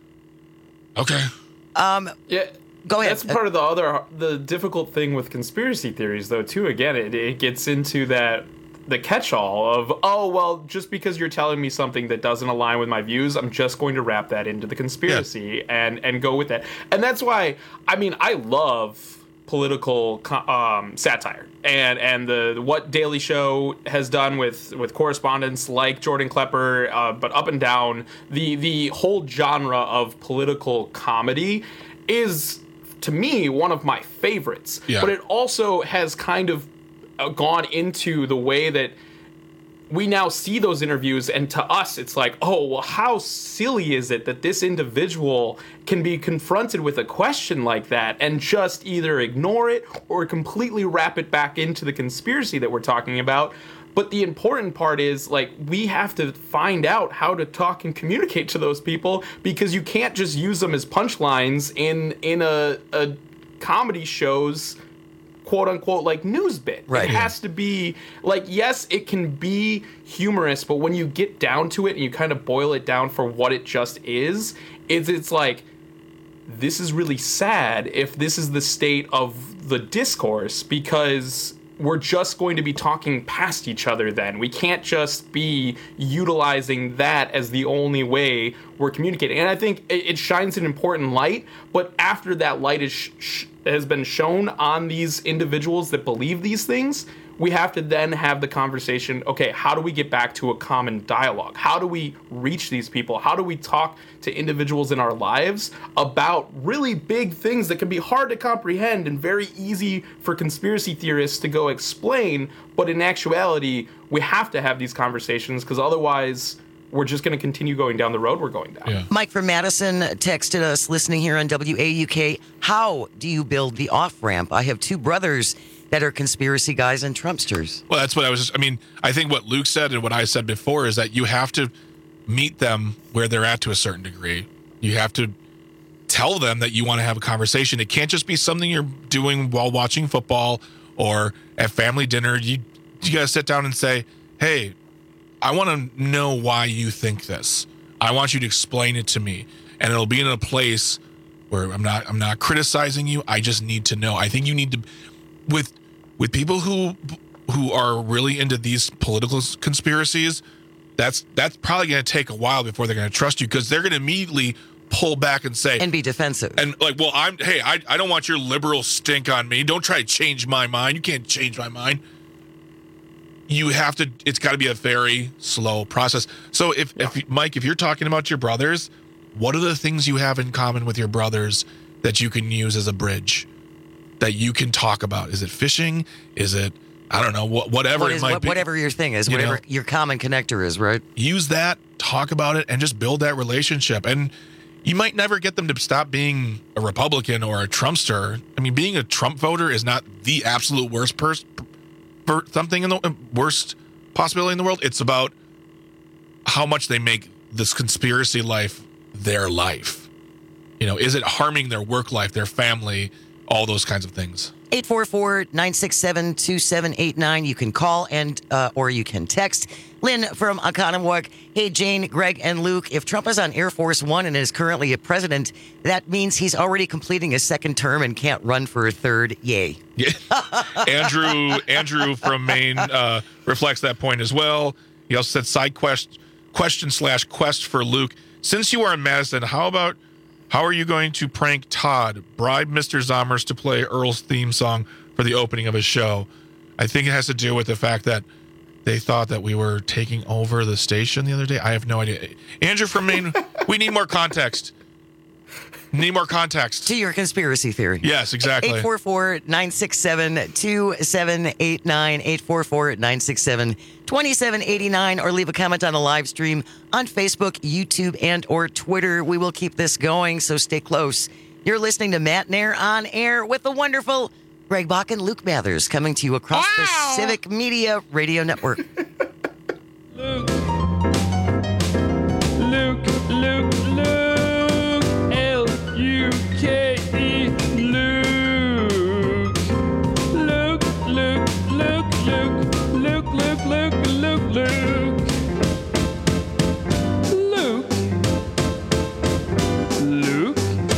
okay. Um, yeah. Go ahead. That's part of the other the difficult thing with conspiracy theories, though. Too, again, it it gets into that the catch-all of, oh well, just because you're telling me something that doesn't align with my views, I'm just going to wrap that into the conspiracy and and go with that. And that's why, I mean, I love political um, satire and and the what Daily Show has done with with correspondents like Jordan Klepper, uh, but up and down the the whole genre of political comedy is, to me, one of my favorites. Yeah. But it also has kind of uh, gone into the way that we now see those interviews, and to us it's like, oh well, how silly is it that this individual can be confronted with a question like that and just either ignore it or completely wrap it back into the conspiracy that we're talking about. But the important part is, like, we have to find out how to talk and communicate to those people, because you can't just use them as punchlines in in a, a comedy show's quote unquote like news bit. Right. It has to be like, yes, it can be humorous, but when you get down to it and you kind of boil it down for what it just is, it's it's like, this is really sad if this is the state of the discourse, because we're just going to be talking past each other then. We can't just be utilizing that as the only way we're communicating. And I think it, it shines an important light, but after that light is sh- sh- has been shown on these individuals that believe these things, we have to then have the conversation, okay, how do we get back to a common dialogue? How do we reach these people? How do we talk to individuals in our lives about really big things that can be hard to comprehend and very easy for conspiracy theorists to go explain, but in actuality, we have to have these conversations, because otherwise we're just going to continue going down the road we're going down. Yeah. Mike from Madison texted us, listening here on W A U K, how do you build the off-ramp? I have two brothers that are conspiracy guys and Trumpsters. Well, that's what I was just, I mean, I think what Luke said and what I said before is that you have to meet them where they're at to a certain degree. You have to tell them that you want to have a conversation. It can't just be something you're doing while watching football or at family dinner. You you got to sit down and say, hey, I want to know why you think this. I want you to explain it to me. And it'll be in a place where I'm not I'm not criticizing you. I just need to know. I think you need to, with with people who who are really into these political conspiracies, that's that's probably going to take a while before they're going to trust you, because they're going to immediately pull back and say and be defensive and like, well, I'm hey, I I don't want your liberal stink on me. Don't try to change my mind. You can't change my mind. You have to. It's got to be a very slow process. So if yeah. if Mike, if you're talking about your brothers, what are the things you have in common with your brothers that you can use as a bridge? That you can talk about? Is it fishing? Is it, I don't know, wh- whatever what it is, might what, be. Whatever your thing is, you whatever know, your common connector is, right? Use that, talk about it, and just build that relationship. And you might never get them to stop being a Republican or a Trumpster. I mean, being a Trump voter is not the absolute worst person, for something in the worst possibility in the world. It's about how much they make this conspiracy life their life. You know, is it harming their work life, their family, all those kinds of things? eight four four, nine six seven, two seven eight nine. You can call and uh, or you can text. Lynn from Oconomowoc. Hey, Jane, Greg, and Luke. If Trump is on Air Force One and is currently a president, that means he's already completing his second term and can't run for a third. Yay. Yeah. Andrew Andrew from Maine uh, reflects that point as well. He also said, side quest question slash quest for Luke. Since you are in Madison, how about How are you going to prank Todd, bribe Mister Zommers to play Earl's theme song for the opening of his show? I think it has to do with the fact that they thought that we were taking over the station the other day. I have no idea. Andrew from Maine, we need more context. Need more context. To your conspiracy theory. Yes, exactly. eight four four, nine six seven, two seven eight nine, eight four four, nine six seven, two seven eight nine, or leave a comment on the live stream on Facebook, YouTube, and or Twitter. We will keep this going, so stay close. You're listening to Matt Nair on air with the wonderful Greg Bach and Luke Mathers, coming to you across wow. the Civic Media Radio Network. Luke, Luke, Luke, Luke. U K E, Luke. Luke, Luke, Luke, Luke, Luke, Luke, Luke, Luke, Luke. Luke. Luke.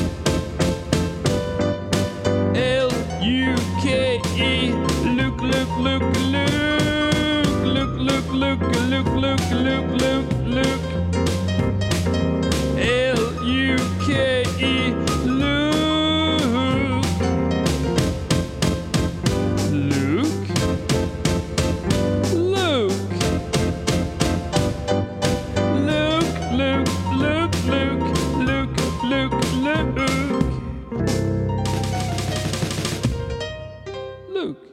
L U K E, Luke, Luke, Luke, Luke. Luke, Luke, Luke, Luke, Luke, Luke, Luke, Luke. L U K E, Luke. Luke. Luke. Luke, Luke, Luke, Luke, Luke, Luke, Luke. Luke.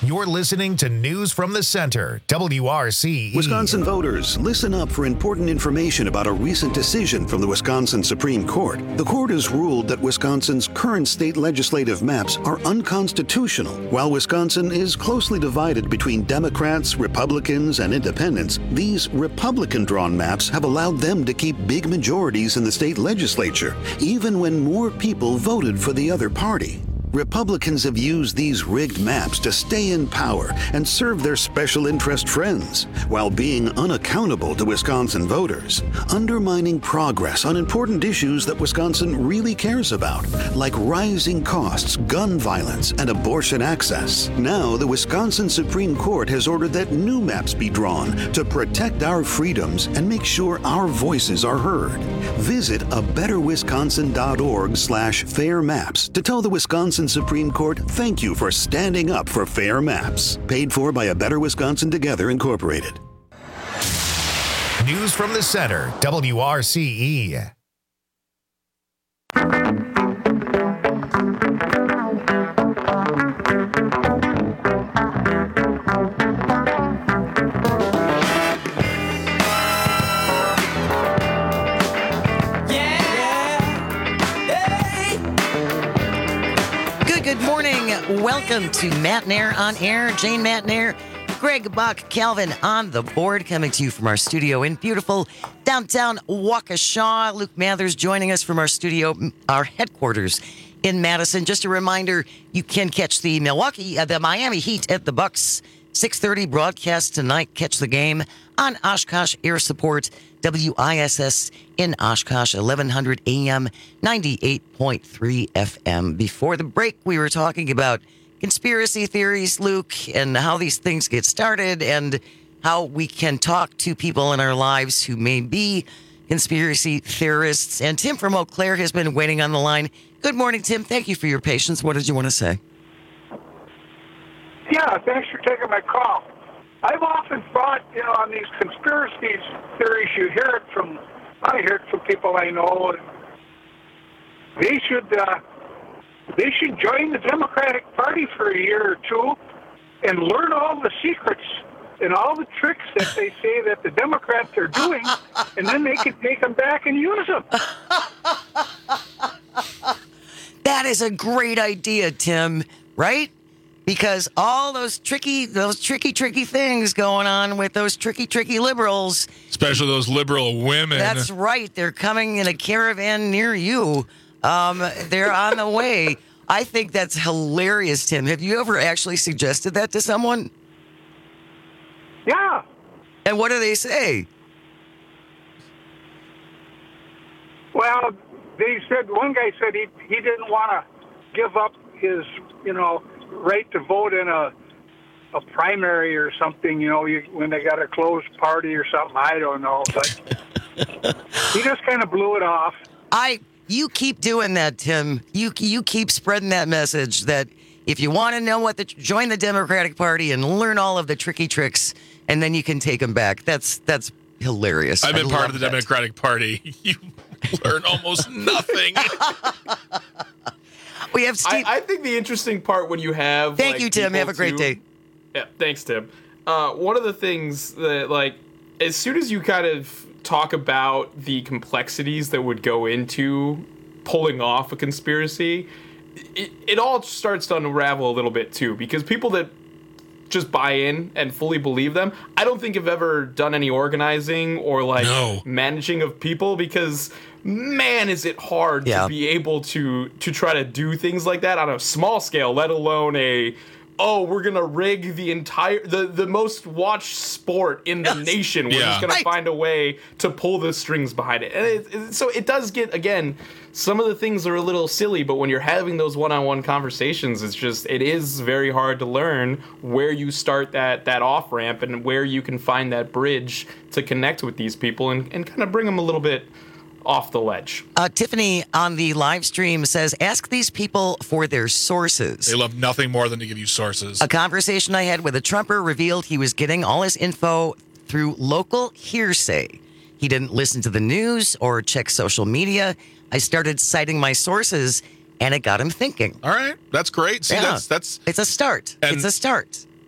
You're listening to News from the Center, W R C E. Wisconsin voters, listen up for important information about a recent decision from the Wisconsin Supreme Court. The court has ruled that Wisconsin's current state legislative maps are unconstitutional. While Wisconsin is closely divided between Democrats, Republicans, and independents, these Republican-drawn maps have allowed them to keep big majorities in the state legislature, even when more people voted for the other party. Republicans have used these rigged maps to stay in power and serve their special interest friends, while being unaccountable to Wisconsin voters, undermining progress on important issues that Wisconsin really cares about, like rising costs, gun violence, and abortion access. Now, the Wisconsin Supreme Court has ordered that new maps be drawn to protect our freedoms and make sure our voices are heard. Visit a better wisconsin dot org slash fair maps to tell the Wisconsin Supreme Court thank you for standing up for fair maps. Paid for by A Better Wisconsin Together, Incorporated. News from the Center, W R C E. Good morning. Welcome to Matt Nair on Air. Jane Matt Nair, Greg Buck, Calvin on the board, coming to you from our studio in beautiful downtown Waukesha. Luke Mathers joining us from our studio, our headquarters in Madison. Just a reminder, you can catch the Milwaukee, uh, the Miami Heat at the Bucks six thirty broadcast tonight. Catch the game on Oshkosh Air Support, W I S S in Oshkosh, eleven hundred A M, ninety-eight point three F M. Before the break, we were talking about conspiracy theories, Luke, and how these things get started and how we can talk to people in our lives who may be conspiracy theorists. And Tim from Eau Claire has been waiting on the line. Good morning, Tim. Thank you for your patience. What did you want to say? Yeah, thanks for taking my call. I've often thought, you know, on these conspiracy theories, you hear it from, I hear it from people I know. They should, uh, they should join the Democratic Party for a year or two and learn all the secrets and all the tricks that they say that the Democrats are doing, and then they can take them back and use them. That is a great idea, Tim, right? Because all those tricky, those tricky, tricky things going on with those tricky, tricky liberals. Especially those liberal women. That's right. They're coming in a caravan near you. Um, they're on the way. I think that's hilarious, Tim. Have you ever actually suggested that to someone? Yeah. And what do they say? Well, they said, one guy said he, he didn't want to give up his, you know, right to vote in a a primary or something, you know, you, when they got a closed party or something. I don't know, but he just kind of blew it off. I, you keep doing that, Tim. You you keep spreading that message that if you want to know what the join the Democratic Party and learn all of the tricky tricks, and then you can take them back. That's that's hilarious. I've been I part of the that. Democratic Party. You learn almost nothing. We have Steve. I, I think the interesting part when you have Thank like, you, Tim. people Have a great too- day. Yeah, thanks, Tim. Uh, one of the things that, like, as soon as you kind of talk about the complexities that would go into pulling off a conspiracy, it, it all starts to unravel a little bit too, because people that just buy in and fully believe them, I don't think have ever done any organizing or like No. managing of people, because man, is it hard Yeah. to be able to to try to do things like that on a small scale, let alone a oh, we're gonna rig the entire the, the most watched sport in the nation. We're Yeah. just gonna Right. find a way to pull the strings behind it. And it, it, so it does get, again, some of the things are a little silly, but when you're having those one-on-one conversations, it's just it is very hard to learn where you start that that off ramp and where you can find that bridge to connect with these people and, and kind of bring them a little bit off the ledge. Uh, Tiffany on the live stream says, ask these people for their sources. They love nothing more than to give you sources. A conversation I had with a Trumper revealed he was getting all his info through local hearsay. He didn't listen to the news or check social media. I started citing my sources, and it got him thinking. All right, that's great. See, Yeah. that's that's It's a start. And- It's a start.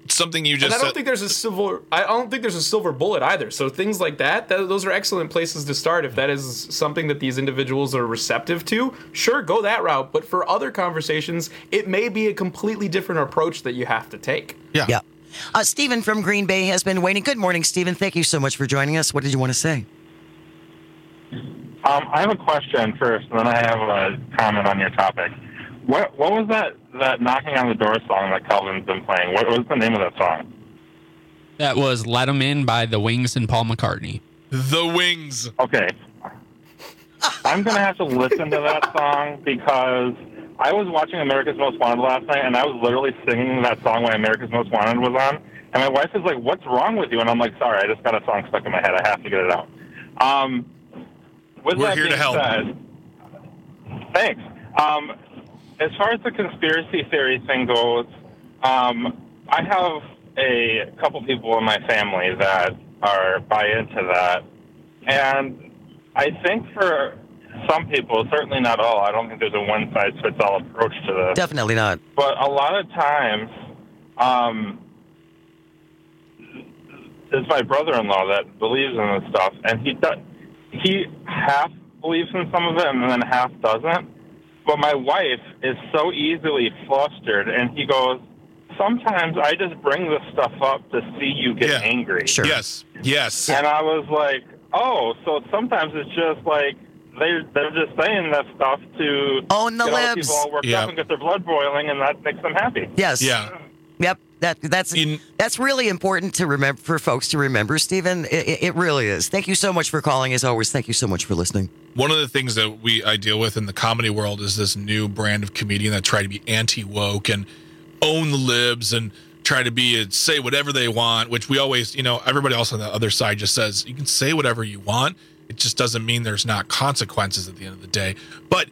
something you just and I don't said. think there's a silver. I don't think there's a silver bullet either. So things like that, that, those are excellent places to start. If that is something that these individuals are receptive to, sure, go that route. But for other conversations, it may be a completely different approach that you have to take. Yeah. Yeah. Uh, Stephen from Green Bay has been waiting. Good morning, Stephen. Thank you so much for joining us. What did you want to say? Um, I have a question first, and then I have a comment on your topic. What what was that, that Knocking on the Door song that Calvin's been playing? What was the name of that song? That was Let 'Em In by The Wings and Paul McCartney. The Wings. Okay. I'm going to have to listen to that song because I was watching America's Most Wanted last night, and I was literally singing that song when America's Most Wanted was on. And my wife is like, what's wrong with you? And I'm like, sorry, I just got a song stuck in my head. I have to get it out. Um, with We're that here to being help. said, thanks. Um, as far as the conspiracy theory thing goes, um, I have a couple people in my family that are buy into that. And I think for some people, certainly not all, I don't think there's a one-size-fits-all approach to this. Definitely not. But a lot of times, um, it's my brother-in-law that believes in this stuff, and he does, he half believes in some of it and then half doesn't. But my wife is so easily flustered, and he goes, sometimes I just bring this stuff up to see you get Yeah. angry. Sure. Yes. Yes. And I was like, oh, so sometimes it's just like they they're just saying that stuff to Own the get all the libs. people all worked Yeah. up and get their blood boiling, and that makes them happy. Yes. Yeah. Yep. That that's In- that's really important to remember for folks to remember, Stephen. It, it- it really is. Thank you so much for calling. As always, thank you so much for listening. One of the things that we I deal with in the comedy world is this new brand of comedian that try to be anti-woke and own the libs and try to be and say whatever they want, which we always, you know, everybody else on the other side just says you can say whatever you want. It just doesn't mean there's not consequences at the end of the day. But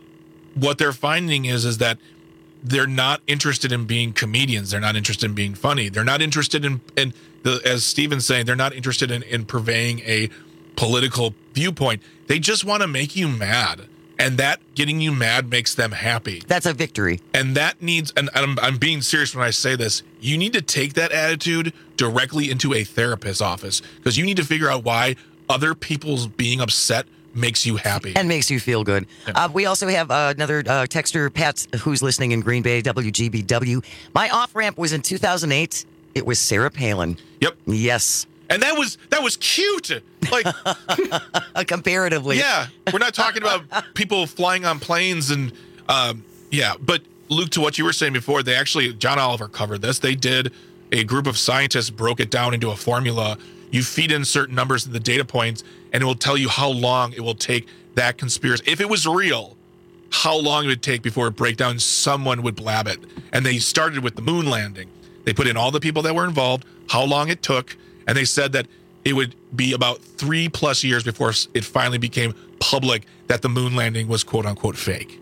what they're finding is is that they're not interested in being comedians. They're not interested in being funny. They're not interested in, in the, as Steven's saying, they're not interested in, in purveying a political viewpoint. They just want to make you mad. And that getting you mad makes them happy. That's a victory. And that needs, and I'm, I'm being serious when I say this, you need to take that attitude directly into a therapist's office because you need to figure out why other people's being upset makes you happy. And makes you feel good. Uh, we also have uh, another uh, texter, Pat, who's listening in Green Bay, W G B W. My off-ramp was in two thousand eight. It was Sarah Palin. Yep. Yes. And that was that was cute. Like comparatively. Yeah. We're not talking about people flying on planes and um, yeah, but Luke, to what you were saying before, they actually John Oliver covered this. They did a group of scientists broke it down into a formula. You feed in certain numbers of the data points, and it will tell you how long it will take that conspiracy. If it was real, how long it would take before it break down, someone would blab it. And they started with the moon landing. They put in all the people that were involved, how long it took, and they said that it would be about three plus years before it finally became public that the moon landing was quote unquote fake.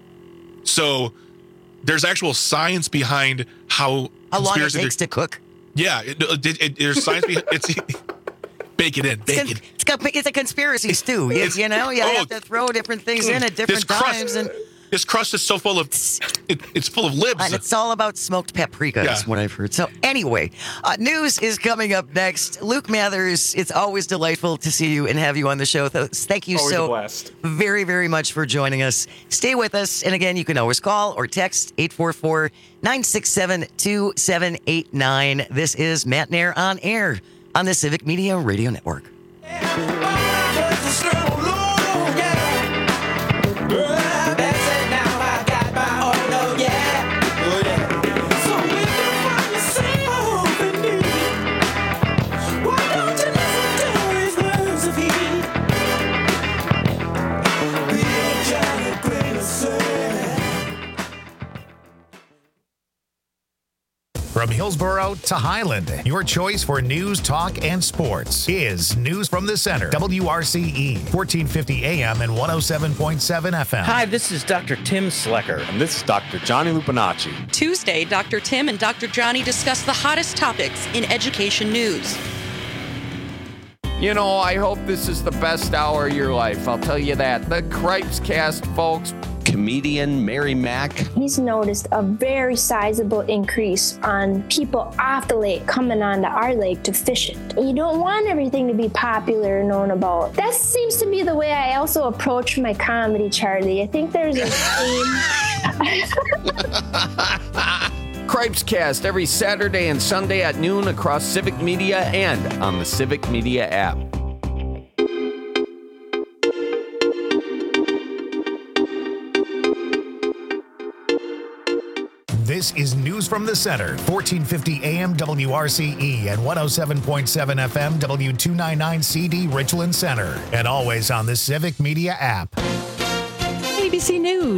So there's actual science behind how How long it conspiracy takes to cook. Yeah, it, it, it, there's science behind it's bake it in, bake it. It's, got, it's a conspiracy stew. You, you know, you Oh, have to throw different things in at This different crust- times. And, This crust is so full of it, it's full of libs. and it's all about smoked paprika, Yeah. is what I've heard. So anyway, uh, news is coming up next. Luke Mathers, it's always delightful to see you and have you on the show. Th- Thank you Always a so blast. very, very much for joining us. Stay with us. And again, you can always call or text eight four four, nine six seven, two seven eight nine. This is Matt Nair on air on the Civic Media Radio Network. From Hillsborough to Highland, your choice for news, talk, and sports is News from the Center. W R C E, fourteen fifty A M and one oh seven point seven F M. Hi, this is Doctor Tim Slecker. And this is Doctor Johnny Lupinacci. Tuesday, Doctor Tim and Doctor Johnny discuss the hottest topics in education news. You know, I hope this is the best hour of your life. I'll tell you that. The Cripes Cast, folks. comedian Mary Mack. He's noticed a very sizable increase on people off the lake coming onto our lake to fish it. You don't want everything to be popular and known about. That seems to be the way I also approach my comedy, Charlie. I think there's a theme. Cripescast every Saturday and Sunday at noon across Civic Media and on the Civic Media app. This is News from the Center, fourteen fifty A M W R C E and one oh seven point seven F M W two ninety-nine C D Richland Center, and always on the Civic Media app. A B C News.